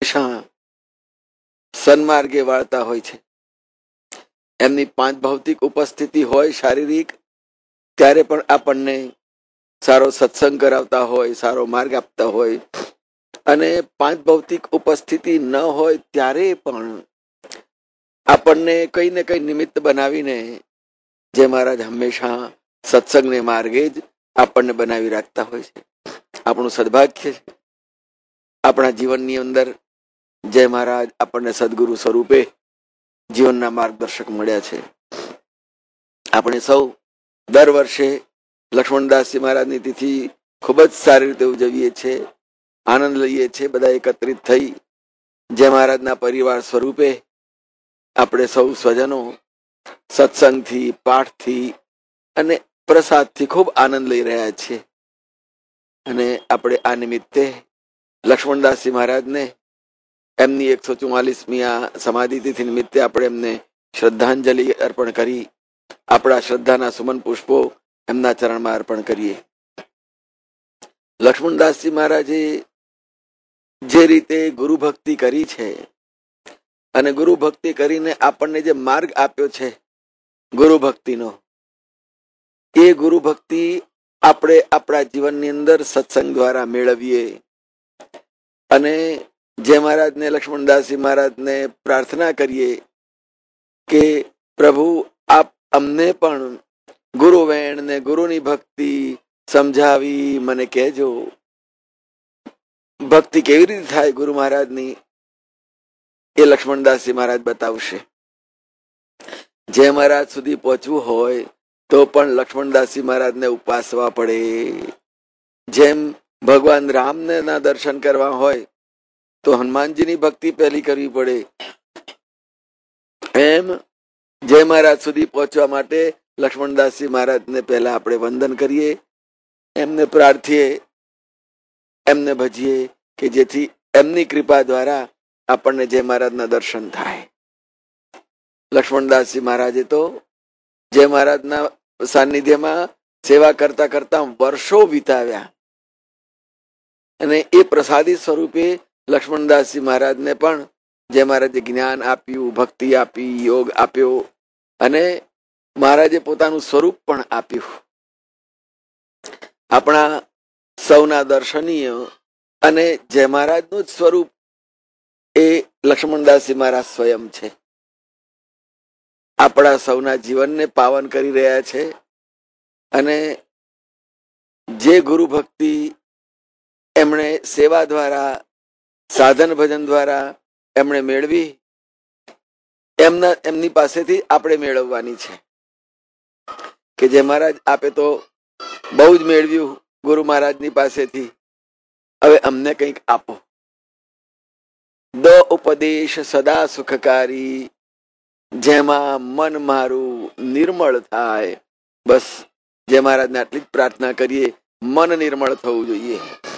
હંમેશા સન્માર્ગે વાળતા હોય છે. એમની 5 ભૌતિક ઉપસ્થિતિ હોય શારીરિક, ત્યારે પણ આપણને સારો સત્સંગ કરાવતા હોય, સારો માર્ગ આપતા હોય. અને 5 ભૌતિક ઉપસ્થિતિ ન હોય ત્યારે પણ આપણને કઈ ને કઈ નિમિત્ત બનાવીને જે મહારાજ હંમેશા સત્સંગને માર્ગે જ આપણને બનાવી રાખતા હોય છે. આપણું સદભાગ્ય છે. આપણા જીવનની અંદર જય મહારાજ આપણને સદગુરુ સ્વરૂપે જીવનના માર્ગદર્શક મળ્યા છે. આપણે સૌ દર વર્ષે લક્ષ્મણદાસજી મહારાજની તિથિ ખૂબ જ સારી રીતે ઉજવીએ છીએ, આનંદ લઈએ છીએ. બધા એકત્રિત થઈ જય મહારાજના પરિવાર સ્વરૂપે આપણે સૌ સ્વજનો સત્સંગથી, પાઠથી અને પ્રસાદથી ખૂબ આનંદ લઈ રહ્યા છીએ. અને આપણે આ નિમિત્તે લક્ષ્મણદાસજી મહારાજને એમની 144મી આ સમાધિ તિથિ નિમિત્તે આપણે એમને શ્રદ્ધાંજલિ અર્પણ કરી આપણા શ્રદ્ધાના સુમન પુષ્પો એમના ચરણમાં અર્પણ કરીએ. લક્ષ્મણદાસજી મહારાજે જે રીતે ગુરુ ભક્તિ કરી છે અને ગુરુ ભક્તિ કરીને આપણને જે માર્ગ આપ્યો છે ગુરુ ભક્તિનો, એ ગુરુ ભક્તિ આપણે આપણા જીવનની અંદર સત્સંગ દ્વારા મેળવીએ. અને જય મહારાજને, લક્ષ્મણદાસજી મહારાજને પ્રાર્થના કરીએ કે પ્રભુ આપ અમને પણ ગુરુ વેણ ને ગુરુની ભક્તિ સમજાવી મને કહેજો. ભક્તિ કેવી રીતે થાય ગુરુ મહારાજની, એ લક્ષ્મણદાસજી મહારાજ બતાવશે. જય મહારાજ સુધી પહોંચવું હોય તો પણ લક્ષ્મણદાસજી મહારાજને ઉપાસવા પડે. જેમ ભગવાન રામને ના દર્શન કરવા હોય તો હનુમાનજીની ભક્તિ પહેલી કરવી પડે, એમ જય મહારાજ સુધી પહોંચવા માટે લક્ષ્મણદાસજી મહારાજને પહેલા આપણે વંદન કરીએ, એમને પ્રાર્થીએ, એમને ભજીએ કે જેથી એમની કૃપા દ્વારા આપણને જય મહારાજના દર્શન થાય. લક્ષ્મણદાસજી મહારાજે તો જય મહારાજના સાનિધ્યમાં સેવા કરતા કરતા વર્ષો વિતાવ્યા. અને એ પ્રસાદી સ્વરૂપે લક્ષ્મણદાસજી મહારાજને પણ જય મહારાજે જ્ઞાન આપ્યું, ભક્તિ આપી, યોગ આપ્યો અને મહારાજે પોતાનું સ્વરૂપ પણ આપ્યું. આપણા સૌના દર્શનીય અને જય મહારાજનું જ સ્વરૂપ એ લક્ષ્મણદાસજી મહારાજ સ્વયં છે. આપણા સૌના જીવનને પાવન કરી રહ્યા છે. અને જે ગુરુ ભક્તિ એમણે સેવા દ્વારા, સાધન ભજન દ્વારા એમણે મેળવી, એમની પાસેથી આપણે મેળવવાની છે. કે જે મહારાજ આપે તો બહુ જ મેળવ્યું ગુરુ મહારાજની પાસેથી, હવે અમને કંઈક આપો. દો ઉપદેશ સદા સુખકારી, જેમાં મન મારું નિર્મળ થાય. બસ જય મહારાજને આટલી જ પ્રાર્થના કરીએ, મન નિર્મળ થવું જોઈએ.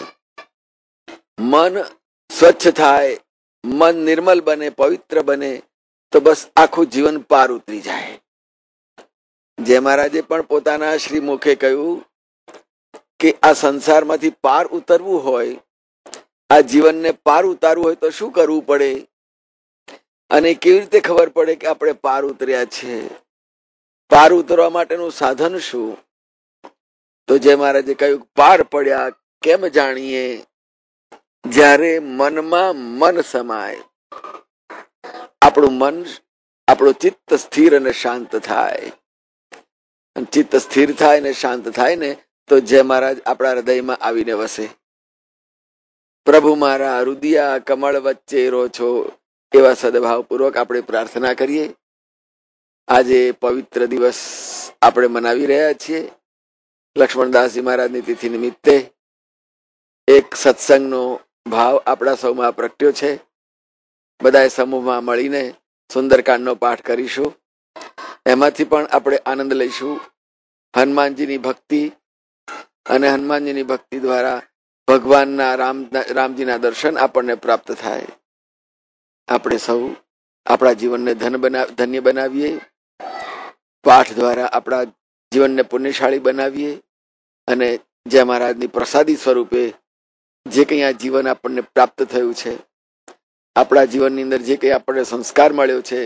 મન સ્વચ્છ થાય, મન નિર્મલ બને, પવિત્ર બને તો બસ આખું જીવન પાર ઉતરી જાય. જય મહારાજે પણ પોતાના શ્રી મુખે કહ્યું કે આ સંસારમાંથી પાર ઉતરવું હોય, આ જીવનને પાર ઉતારવું હોય તો શું કરવું પડે અને કેવી રીતે ખબર પડે કે આપણે પાર ઉતર્યા છે? પાર ઉતરવા માટેનું સાધન શું? તો જય મહારાજે કહ્યું, પાર પડ્યા કેમ જાણીએ, જ્યારે મનમાં મન સમાય. આપણું મન, આપણું ચિત્ત સ્થિર અને શાંત થાય. ચિત્ત સ્થિર થાય ને શાંત થાય ને તો જય મહારાજ આપણા હૃદયમાં આવીને વસે. પ્રભુ મારા રુદિયા કમળ વચ્ચે રો છો, એવા સદભાવપૂર્વક આપણે પ્રાર્થના કરીએ. આજે પવિત્ર દિવસ આપણે મનાવી રહ્યા છીએ. લક્ષ્મણદાસજી મહારાજની તિથિ નિમિત્તે એક સત્સંગનો ભાવ આપણા સૌમાં પ્રગટ્યો છે. બધાએ સમૂહમાં મળીને સુંદરકાંડનો પાઠ કરીશું. એમાંથી પણ આપણે આનંદ લઈશું. હનુમાનજીની ભક્તિ અને હનુમાનજીની ભક્તિ દ્વારા ભગવાનના રામજીના દર્શન આપણને પ્રાપ્ત થાય. આપણે સૌ આપણા જીવનને ધન્ય બનાવીએ, પાઠ દ્વારા આપણા જીવનને પુણ્યશાળી બનાવીએ અને જય મહારાજની પ્રસાદી સ્વરૂપે જે કંઈ આ જીવન આપણને પ્રાપ્ત થયું છે આપણા જીવનની અંદર જે કંઈ આપણે સંસ્કાર મળ્યો છે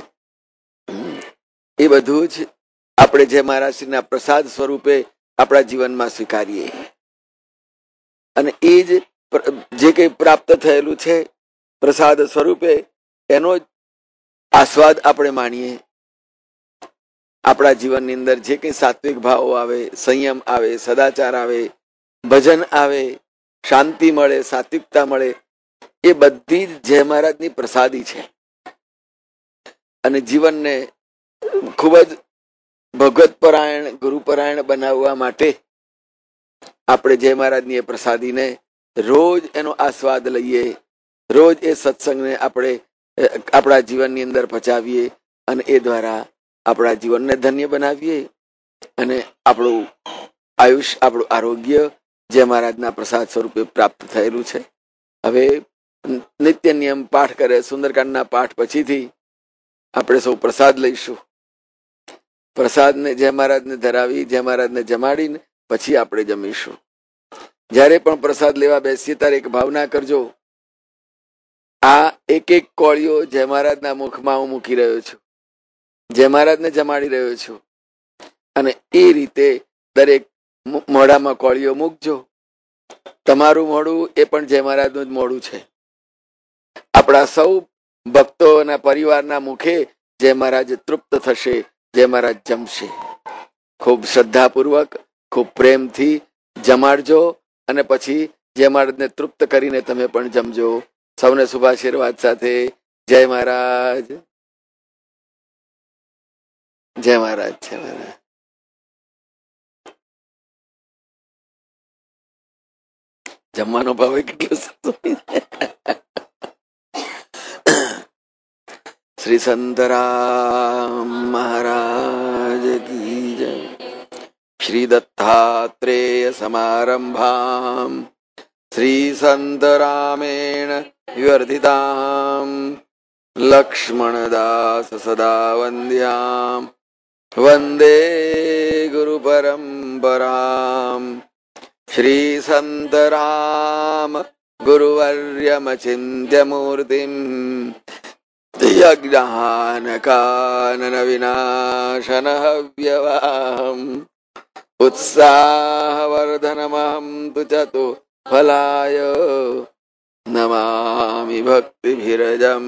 એ બધું જ આપણે જે મહારાજશ્રીના પ્રસાદ સ્વરૂપે આપણા જીવનમાં સ્વીકારીએ અને એ જ જે કંઈ પ્રાપ્ત થયેલું છે પ્રસાદ સ્વરૂપે એનો જ આસ્વાદ આપણે માણીએ. આપણા જીવનની અંદર જે કંઈ સાત્વિક ભાવો આવે, સંયમ આવે, સદાચાર આવે, ભજન આવે, શાંતિ મળે, સાત્વિકતા મળે, એ બધી જ જય મહારાજની પ્રસાદી છે. અને જીવનને ખૂબ જ ભગવત પરાયણ, ગુરુપરાયણ બનાવવા માટે આપણે જય મહારાજની એ પ્રસાદીને રોજ એનો આસ્વાદ લઈએ, રોજ એ સત્સંગને આપણે આપણા જીવનની અંદર પચાવીએ અને એ દ્વારા આપણા જીવનને ધન્ય બનાવીએ અને આપણું આયુષ્ય, આપણું આરોગ્ય જય મહારાજના પ્રસાદ સ્વરૂપે પ્રાપ્ત થયેલું છે. હવે નિત્ય નિયમ પાઠ કરે, સુંદરકાંડના પાઠ પછીથી આપણે સૌ પ્રસાદ લઈશું. પ્રસાદને જય મહારાજને ધરાવી, જય મહારાજને જમાડીને પછી આપણે જમીશું. જ્યારે પણ પ્રસાદ લેવા બેસીએ ત્યારે એક ભાવના કરજો, આ એક એક કોળીઓ જય મહારાજના મુખમાં હું મૂકી રહ્યો છું, જય મહારાજને જમાડી રહ્યો છું. અને એ રીતે દરેક મોઢામાં કોળીઓ મૂકજો. તમારું મોઢું એ પણ જય મહારાજનું જ મોઢું છે. આપણા સૌ ભક્તોના પરિવારના મુખે જય મહારાજ તૃપ્ત થશે, જય મહારાજ જમશે. ખૂબ શ્રદ્ધાપૂર્વક, ખૂબ પ્રેમથી જમાડજો અને પછી જય મહારાજને તૃપ્ત કરીને તમે પણ જમજો. સૌને શુભાશીર્વાદ સાથે જય મહારાજ, જય મહારાજ, જય મહારાજ. જમવાનો ભાવ કેટલો શ્રી સંતરામ મહારાજ કી જય. શ્રી દત્તાત્રેય સમારંભામ શ્રી સંતરામેણ વિવર્ધિતામ લક્ષ્મણદાસ સદા વંદ્યામ વંદે ગુરુ પરંપરામ. શ્રી સંતરામ ગુરુવર્યમચિંત્ય મૂર્તિમ યજ્ઞાનકાનન વિનાશન હવ્યવામ ઉત્સાહવર્ધનમહં તુ ચતુ ફલાય નમામિ ભક્તિભીરજમ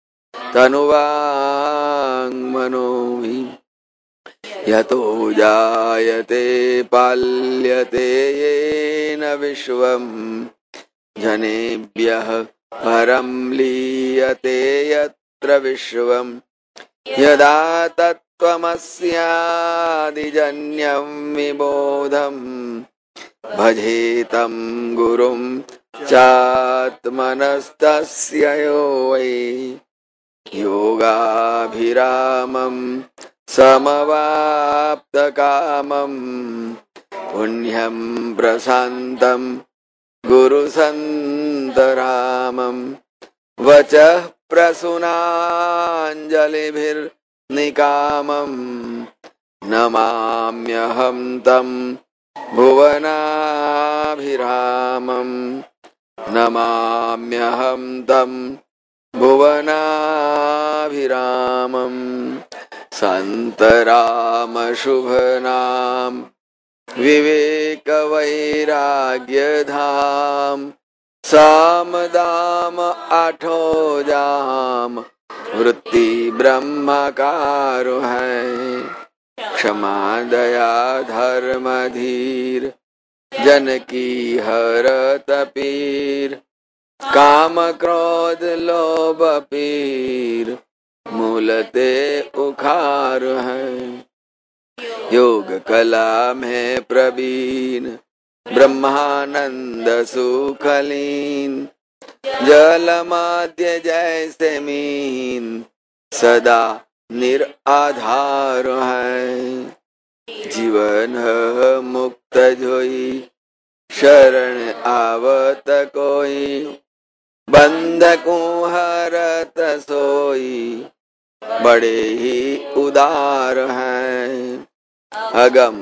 તનુવાંગ મનોમિ. યતો જાયતે પાલ્યતે યેન વિશ્વમ જનેભ્યઃ પરમ લીયતે યત્ર વિશ્વમ યદા તત્ત્વમસ્યાદિજન્યં વિબોધમ ભજેતં ગુરું ચાત્મનસ્તસ્ય યો વૈ યોગાભિરામં સમવાપ્તકામં પુણ્યં પ્રશાન્तं ગુરુસંતરામં વચઃ પ્રસૂનાંજલિભિર્નિકામં નમામ્યહં तं ભુવનાભિરામં નમામ્યહં तं ભુવનાભિરામં. સંતરામ શુભ નામ વિવેક વૈરાગ્ય ધામ સામદામ આઠો જામ વૃત્તિ બ્રહ્મકારો હૈ ક્ષમા દયા ધર્મ ધીર જનકી હરત પીર કામ ક્રોધ લોભ પીર मूलते उखार है योग कला में प्रवीण ब्रह्मानंद सुखलीन जल माध्य जैसे मीन सदा निराधार है जीवन मुक्त जोई शरण आवत कोई बंधकों हरत सोई बड़े ही उदार हैं अगम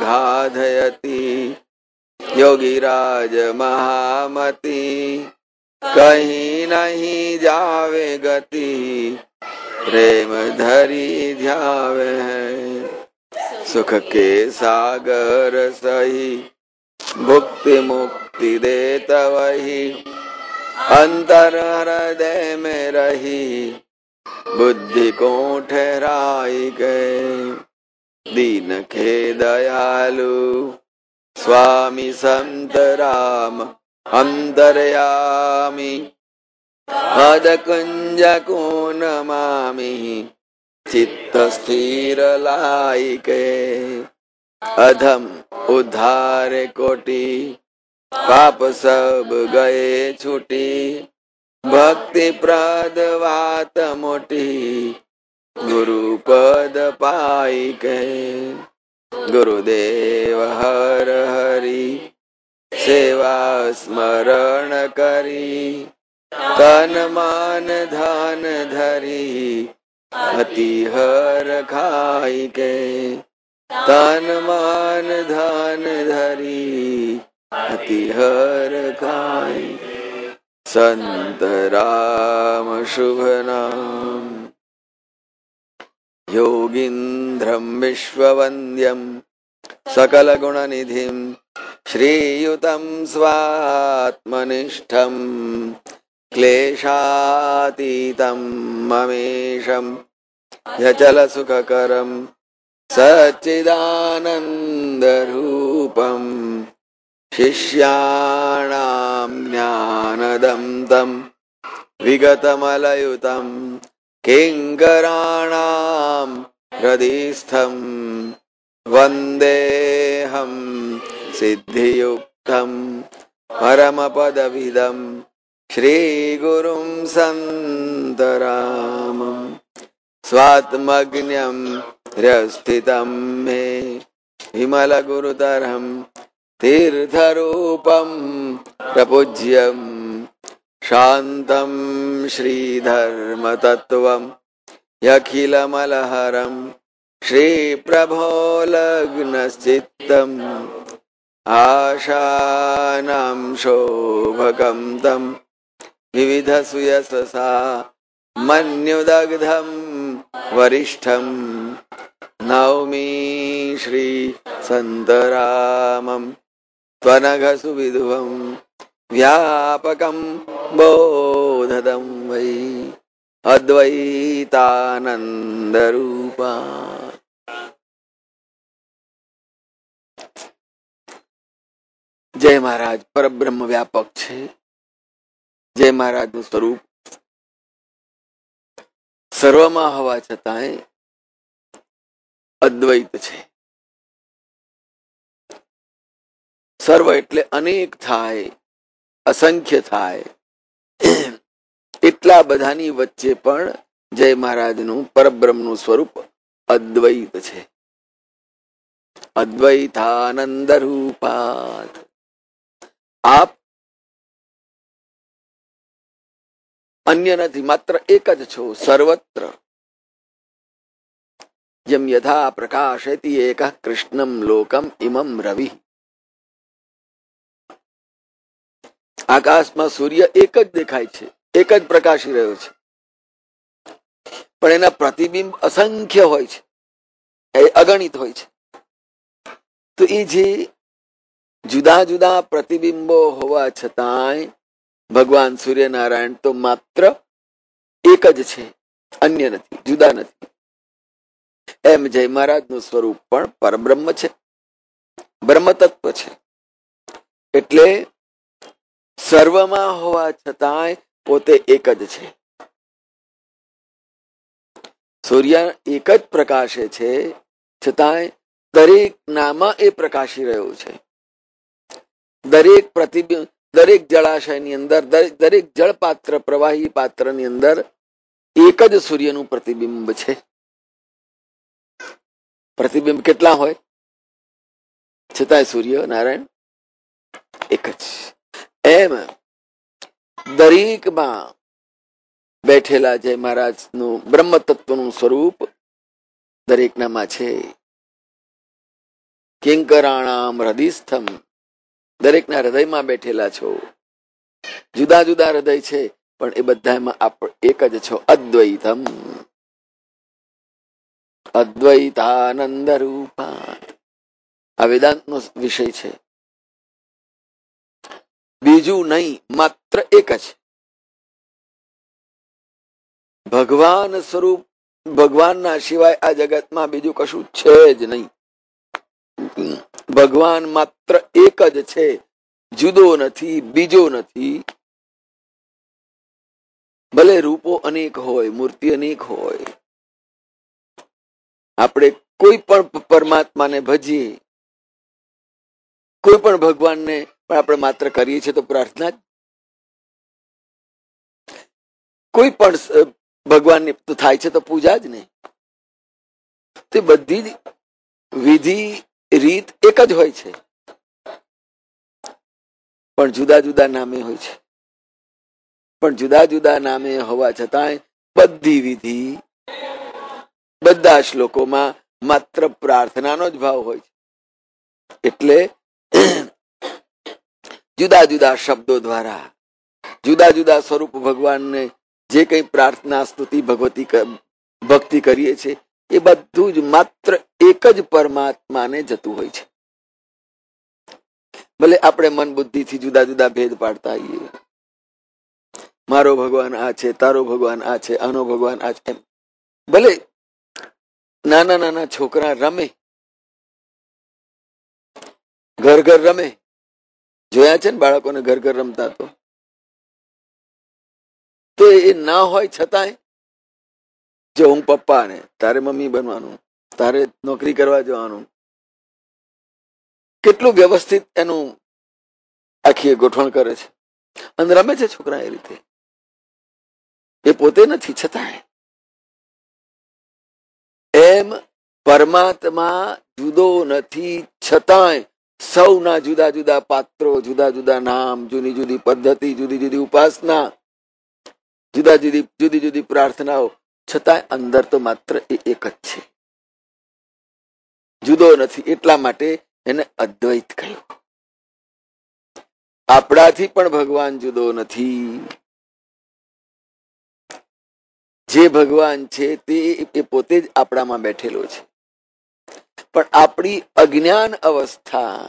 अगाधयति योगी राज महामति कहीं नहीं जावे गति, प्रेम धरी ध्यावे है। सुख के सागर सही, भुक्ति मुक्ति देता वही। अंतर हृदय में रही, बुद्धि को ठहराई गए। दीन के दयालु स्वामी संत राम अंतर्यामी। पद कुंज को नमामि, चित्त स्थिर लाइके। अधम उद्धार कोटि, पाप सब गए छूटी। भक्ति प्रद बात मोटी, गुरु पद पाई के। गुरुदेव हर हरि, सेवा स्मरण करी। तन मान धन धरी, अति हर खाई के। तन मान धन धरी, अति हर खाई। संत राम शुभ नाम, योगींद्रम विश्ववंद्यम सकल गुण निधिम। श्रीयुतम स्वात्मनिष्ठम, क्लेशातीतं ममेशं। यचल सुखकरं सच्चिदानन्दरूपं। शिष्याणां ज्ञानदं तं विगतमलयुतं। किङ्कराणां हृदिस्थं वन्देऽहं सिद्धियुक्तं परमपदविदं। श्री गुरुं सन्तरामं स्वात्मज्ञं हृस्थितं मे। विमल गुरुतरं तीर्थरूपं प्रपूज्यं। शान्तं श्रीधर्मतत्त्वं यखिलमलहरं। श्रीप्रभो लग्नश्चित्तम् आशानां शोभकं तं। विविधसुयशसा मन्युदग्धं वरिष्ठं। नौमि श्री सन्तरामं त्वनघसुविधुवं। व्यापकं बोधदं वै अद्वैतानन्दरूपा। जय महाराज परब्रह्म व्यापक छे। जय महाराज નું સ્વરૂપ સર્વમાં હોવા છતાંય અદ્વૈત છે. સર્વ એટલે અનેક થાય, અસંખ્ય થાય. એટલા બધાની વચ્ચે પણ જય મહારાજનું પરબ્રહ્મનું સ્વરૂપ અદ્વૈત છે. અદ્વૈતાનંદ રૂપાત. આપ અન્ય નથી, માત્ર એક જ છો સર્વત્ર. જેમ યથા પ્રકાશયતિ એકઃ કૃષ્ણમ લોકમ ઇમમ રવિ. આકાશમાં સૂર્ય એક જ દેખાય છે, એક જ પ્રકાશી રહ્યો છે, પણ એના પ્રતિબિંબ અસંખ્ય હોય છે, એ અગણિત હોય છે. તો એ જે જુદા જુદા પ્રતિબિંબો હોવા છતાંય ભગવાન સૂર્યનારાયણ તો માત્ર એક જ છે, અન્ય નથી, જુદા નથી. એમ જય મહારાજનું સ્વરૂપ પણ પરબ્રહ્મ છે, બ્રહ્મ તત્વ છે. એટલે સર્વમાં હોવા છતાંય પોતે એક જ છે. સૂર્ય એક જ પ્રકાશે છે, છતાંય દરેક નામાં એ પ્રકાશી રહ્યો છે. દરેક પ્રતિબિંબ, દરેક જળાશયની અંદર, દરેક જળપાત્ર, પ્રવાહી પાત્રની અંદર એક જ સૂર્યનું પ્રતિબિંબ છે. પ્રતિબિંબ કેટલા હોય છતાંય સૂર્ય નારાયણ એક જ. એમ દરેકમાં બેઠેલા જય મહારાજનું બ્રહ્મ તત્વનું સ્વરૂપ દરેકનામાં છે. કિંકરાણામ હૃદયસ્થમ, દરેકના હૃદયમાં બેઠેલા છો. જુદા જુદા હૃદય છે, પણ એ બધામાં એક જ છો, અદ્વૈતમ, અદ્વૈતાનંદ રૂપા. આ વેદાંતનો વિષય છે. બીજું નહીં, માત્ર એક જ ભગવાન સ્વરૂપ. ભગવાનના સિવાય આ જગતમાં બીજું કશું છે જ નહીં. ભગવાન માત્ર એક જ છે, જુદો નથી, બીજો નથી. ભલે રૂપો અનેક હોય, મૂર્તિ અનેક હોય, આપણે કોઈ પણ પરમાત્માને ભજીએ, કોઈ પણ ભગવાનને પણ આપણે માત્ર કરીએ છીએ તો પ્રાર્થના જ. કોઈ પણ ભગવાનની તો થાય છે તો પૂજા જ નહીં. તે બધી જ વિધિ રીત એક જ હોય છે, પણ જુદા જુદા નામે હોય છે. પણ જુદા જુદા નામે હોવા છતાંય બધી વિધિ, બધા શ્લોકોમાં માત્ર પ્રાર્થનાનો જ ભાવ હોય છે. એટલે જુદા જુદા શબ્દો દ્વારા જુદા જુદા સ્વરૂપ ભગવાનને જે કંઈ પ્રાર્થના, સ્તુતિ, ભક્તિ કરીએ છીએ, એ બધું જ માત્ર એક જ પરમાત્માને જતું હોય છે. ભલે આપણે મન બુદ્ધિથી જુદા જુદા ભેદ પાડતા આવીએ, મારો ભગવાન આ છે, તારો ભગવાન આ છે, આનો ભગવાન આ છે. ભલે નાના નાના છોકરા રમે, ઘર ઘર રમે, જોયા છે ને બાળકોને ઘર ઘર રમતા, તો એ ના હોય છતાંય જો હું પપ્પા ને તારે મમ્મી બનવાનું, તારે નોકરી કરવા જવાનું, કેટલું વ્યવસ્થિત એનું આખી ગોઠવણ કરે છે અને રમે છે છોકરા એ રીતે. એ પોતે નથી છતાંય એમ પરમાત્મા જુદો નથી છતાંય સૌના જુદા જુદા પાત્રો, જુદા જુદા નામ, જુદી જુદી પદ્ધતિ, જુદી જુદી ઉપાસના, જુદી જુદી પ્રાર્થનાઓ, છતાંય અંદર તો માત્ર એ એક જ છે, જુદો નથી. એટલા માટે એને અદ્વૈત કહ્યું. આપણાથી પણ ભગવાન જુદો નથી. જે ભગવાન છે તે પોતે જ આપણામાં બેઠેલો છે, પણ આપણી અજ્ઞાન અવસ્થા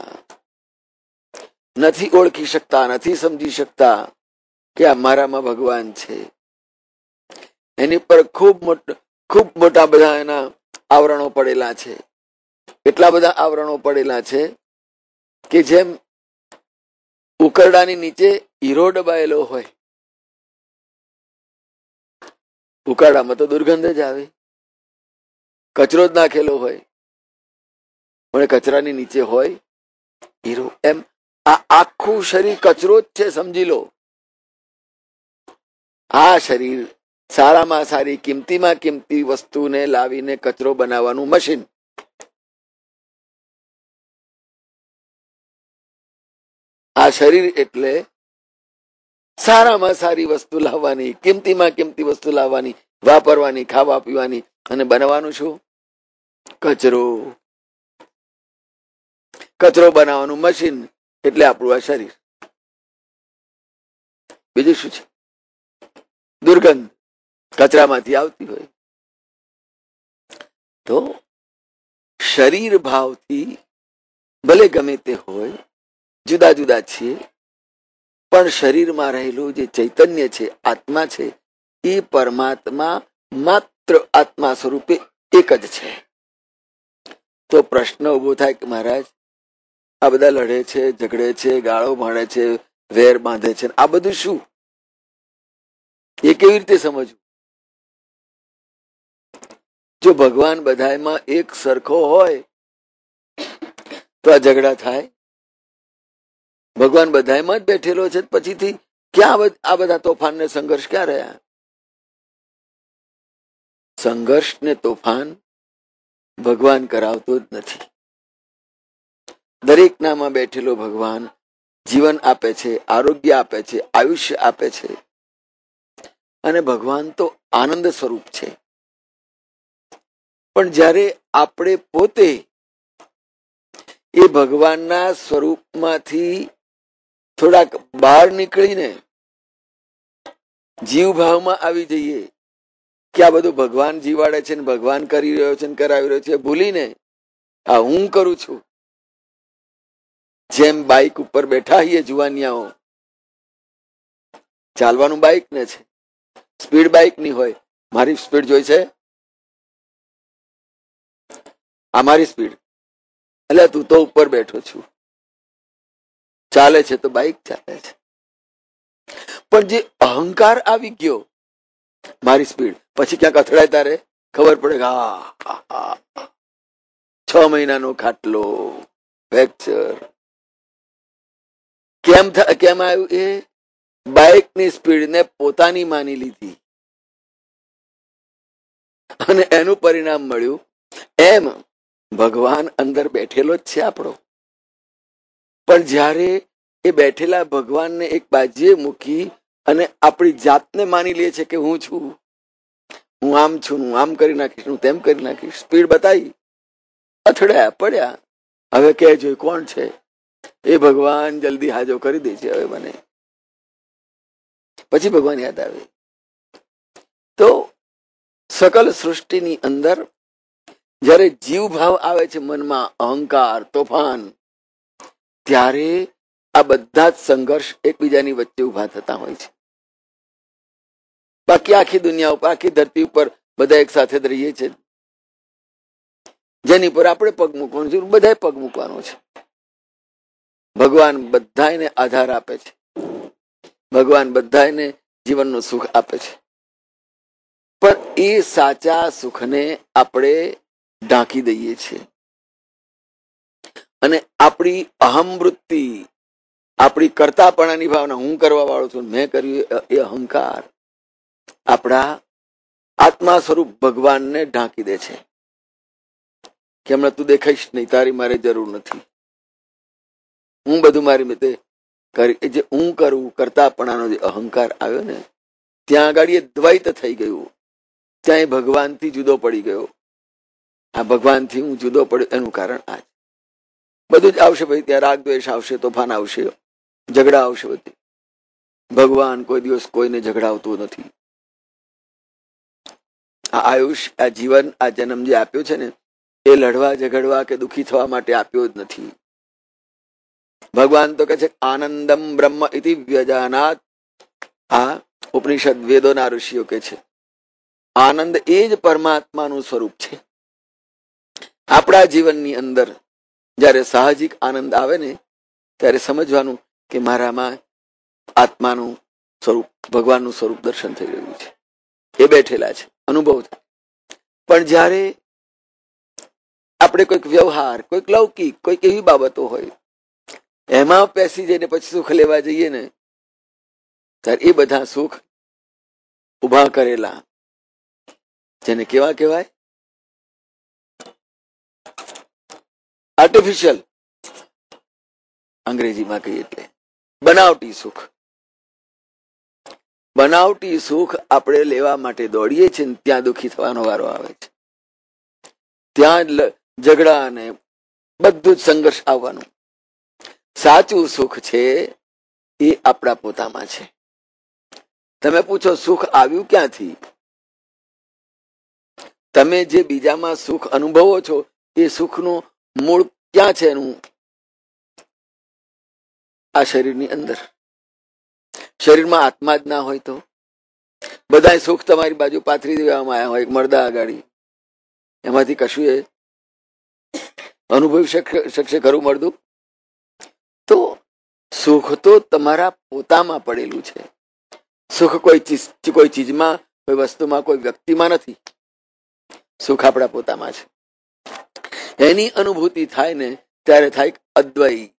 નથી ઓળખી શકતા, નથી સમજી શકતા કે આ મારામાં ભગવાન છે. એની પર ખૂબ મોટા બધા એના આવરણો પડેલા છે. એટલા બધા આવરણો પડેલા છે કે જેમ ઉકરડાની નીચે હીરો દબાયેલો હોય, ઉકાળામાં તો દુર્ગંધ જ આવે, કચરો જ નાખેલો હોય, પણ કચરાની નીચે હોય હીરો. એમ આ આખું શરીર કચરો જ છે, સમજી લો. આ શરીર સારામાં સારી, કિંમતીમાં કિંમતી વસ્તુને લાવીને કચરો બનાવવાનું મશીન. આ શરીર એટલે સારામાં સારી વસ્તુ લાવવાની, કિંમતીમાં કિંમતી વસ્તુ લાવવાની, વાપરવાની, ખાવા પીવાની, અને બનાવવાનું શું? કચરો. કચરો બનાવવાનું મશીન એટલે આપણું આ શરીર. બીજું શું છે? દુર્ગંધ કચરામાંથી આવતી હોય. તો શરીર ભાવથી ભલે ગમે તે હોય, જુદા જુદા છીએ, પણ શરીરમાં રહેલું જે ચૈતન્ય છે, આત્મા છે, એ પરમાત્મા માત્ર આત્મા સ્વરૂપે એક જ છે. તો પ્રશ્ન ઉભો થાય કે મહારાજ આ બધા લડે છે, ઝઘડે છે, ગાળો મારે છે, વેર બાંધે છે, આ બધું શું? એ કેવી રીતે સમજવું? જો ભગવાન બધામાં એક સરખો હોય તો આ ઝઘડા થાય? ભગવાન બધામાં જ બેઠેલો છે, પછીથી ક્યાં આ બધા તોફાન ને સંઘર્ષ ક્યાં રહ્યા? સંઘર્ષ ને તોફાન ભગવાન કરાવતો જ નથી. દરેક નામાં બેઠેલો ભગવાન જીવન આપે છે, આરોગ્ય આપે છે, આયુષ્ય આપે છે, અને ભગવાન તો આનંદ સ્વરૂપ છે. પણ જ્યારે આપણે પોતે એ ભગવાનના સ્વરૂપમાંથી થોડાક બહાર નીકળીને જીવ ભાવમાં આવી જઈએ કે આ બધું ભગવાન જીવાડે છે ને ભગવાન કરી રહ્યો છે ને કરાવી રહ્યો છે, ભૂલીને આ હું કરું છું. જેમ બાઇક ઉપર બેઠા છીએ જુવાનિયાઓ, ચાલવાનું બાઇક ને છે, સ્પીડ બાઇક ની હોય, મારી સ્પીડ જોઈ છે, આ મારી સ્પીડ, એટલે તું તો ઉપર બેઠો છું, ચાલે છે તો બાઇક ચાલે છે. પણ જે અહંકાર આવી ગયો, મારી સ્પીડ, પછી ક્યાંક અથડાય તારે ખબર પડે કે 6 મહિનાનો ખાટલો, ફ્રેક્ચર. કેમ આવ્યું? એ બાઇકની સ્પીડને પોતાની માની લીધી અને એનું પરિણામ મળ્યું. એમ ભગવાન અંદર બેઠેલો જ છે આપણો, પણ જ્યારે એ બેઠેલા ભગવાનને એક બાજુએ મૂકી અને આપણી જાતને માની લે છે કે હું છું, હું આમ છું, હું આમ કરી નાખીશ, હું તેમ કરી નાખીશ, સ્પીડ બતાવી, અથડાયા, પડ્યા, હવે કહેજો કોણ છે? એ ભગવાન જલ્દી હાજો કરી દે છે હવે મને. પછી ભગવાન યાદ આવે. તો સકલ સૃષ્ટિની અંદર જ્યારે જીવ ભાવ આવે છે મનમાં, અહંકાર, તોફાન, ત્યારે આ બધા જ સંઘર્ષ એકબીજાની વચ્ચે ઉભા થતા હોય છે. બાકી આખી દુનિયા ઉપર, આખી ધરતી ઉપર બધા એક સાથે જ રહીએ છીએ. જેની પર આપણે પગ મૂકવાનું છે, બધાએ પગ મૂકવાનો છે. ભગવાન બધાને આધાર આપે છે, ભગવાન બધાને જીવનનું સુખ આપે છે, પણ એ સાચા સુખને આપણે ઢાંકી દઈએ છીએ અને આપણી અહમ વૃત્તિ, આપણી કરતાપણાની ભાવના, હું કરવા વાળો છું, મેં કર્યું, એ અહંકાર આપણા આત્મા સ્વરૂપ ભગવાનને ઢાંકી દે છે કે હમણાં તું દેખાઈશ નહીં, તારી મારે જરૂર નથી, હું બધું મારી રીતે કરી. જે હું કરું, કરતાપણાનો જે અહંકાર આવ્યો ને, ત્યાં આગળ એ દ્વૈત થઈ ગયું, ત્યાં એ ભગવાનથી જુદો પડી ગયો. આ ભગવાનથી હું જુદો પડ્યો એનું કારણ આ બધું જ આવશે. ભાઈ ત્યાં રાગ દ્વેષ આવશે, તોફાન આવશે, ઝઘડા આવશે, બધી. ભગવાન કોઈ દિવસ કોઈને ઝઘડાવતું નથી. આ આયુષ, આ જીવન, આ જન્મ જે આપ્યો છે ને, એ લડવા ઝઘડવા કે દુઃખી થવા માટે આપ્યો જ નથી. ભગવાન તો કહે છે આનંદમ બ્રહ્મ ઇતિ વ્યજાનાત. આ ઉપનિષદ વેદોના ઋષિઓ કે છે આનંદ એ જ પરમાત્માનું સ્વરૂપ છે. આપણા જીવનની અંદર જ્યારે સાહજિક આનંદ આવે ને, ત્યારે સમજવાનું કે મારામાં આત્માનું સ્વરૂપ, ભગવાનનું સ્વરૂપ દર્શન થઈ રહ્યું છે, એ બેઠેલા છે, અનુભવ થાય. પણ જ્યારે આપણે કોઈક વ્યવહાર, કોઈક લૌકિક, કોઈક એવી બાબતો હોય, એમાં પેસી જઈને પછી સુખ લેવા જઈએ ને, ત્યારે એ બધા સુખ ઉભા કરેલા, જેને કેવા કહેવાય? આર્ટિફિશિયલ, અંગ્રેજીમાં કહીએ એટલે બનાવટી સુખ. બનાવટી સુખ આપણે લેવા માટે દોડીએ છીએ, ત્યાં દુઃખી થવાનો વારો આવે છે, ત્યાં ઝઘડા અને બધું જ સંઘર્ષ આવવાનું. સાચું સુખ છે એ આપણા પોતામાં છે. તમે પૂછો સુખ આવ્યું ક્યાંથી? તમે જે બીજામાં સુખ અનુભવો છો, એ સુખનું મૂળ ક્યાં છે એનું? આ શરીરની અંદર. શરીરમાં આત્મા જ ના હોય તો બધા સુખ તમારી બાજુ પાથરી દેવામાં આવ્યા હોય, એક મરદા આગાડી, એમાંથી કશું એ અનુભવી શકશે ખરું મરદું? તો સુખ તો તમારા પોતામાં પડેલું છે. સુખ કોઈ ચીજમાં, કોઈ વસ્તુમાં, કોઈ વ્યક્તિમાં નથી. સુખ આપણા પોતામાં છે. એની અનુભૂતિ થાય ને, ત્યારે થાય અદ્વૈત.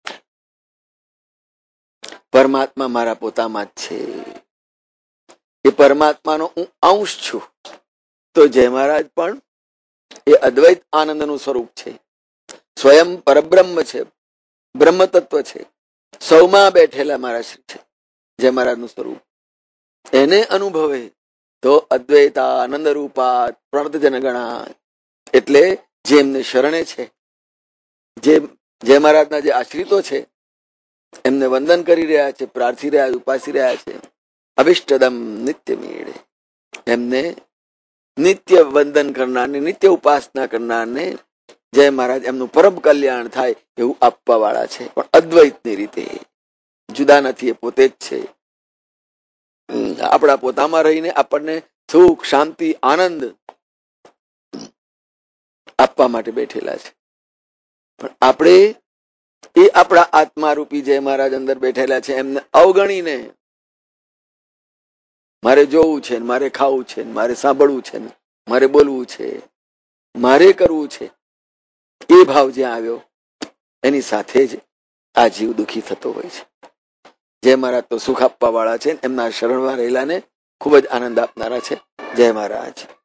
પરમાત્મા મારા પોતામાં જ છે. એ પરમાત્માનો હું અંશ છું. તો જય મહારાજ પણ એ અદ્વૈત આનંદનું સ્વરૂપ છે, સ્વયં પરબ્રહ્મ છે, બ્રહ્મ તત્વ છે, સૌમાં બેઠેલા મારા શ્રી છે, જય મહારાજનું સ્વરૂપ. એને અનુભવે તો અદ્વૈતા આનંદ રૂપા પ્રણત જનગણા. એટલે જે એમને શરણે છે, જે જય મહારાજના જે આશ્રિતો છે, એમને વંદન કરી રહ્યા છે, પ્રાર્થી રહ્યા, ઉપાસી રહ્યા છે, અભિષ્ટદમ નિત્ય મેળે. એમને નિત્ય વંદન કરનારને, નિત્ય ઉપાસના કરનારને જય મહારાજ એમનું પરમ કલ્યાણ થાય એવું આપવા વાળા છે, પણ અદ્વૈતની રીતે. જુદા નથી, એ પોતે જ છે. આપણા પોતામાં રહીને આપણને સુખ, શાંતિ, આનંદ આપવા માટે બેઠેલા છે. પણ આપણે એ આપણા આત્મા રૂપી જય મહારાજ અંદર બેઠેલા છે એમને અવગણીને મારે જોવું છે, મારે ખાવું છે, મારે સાંભળવું છે, મારે બોલવું છે, મારે કરવું છે, એ ભાવ જ્યાં આવ્યો એની સાથે જ આ જીવ દુઃખી થતો હોય છે. જય મહારાજ તો સુખ આપવા વાળા છે, એમના શરણમાં રહેલાને ખૂબ જ આનંદ આપનારા છે. જય મહારાજ.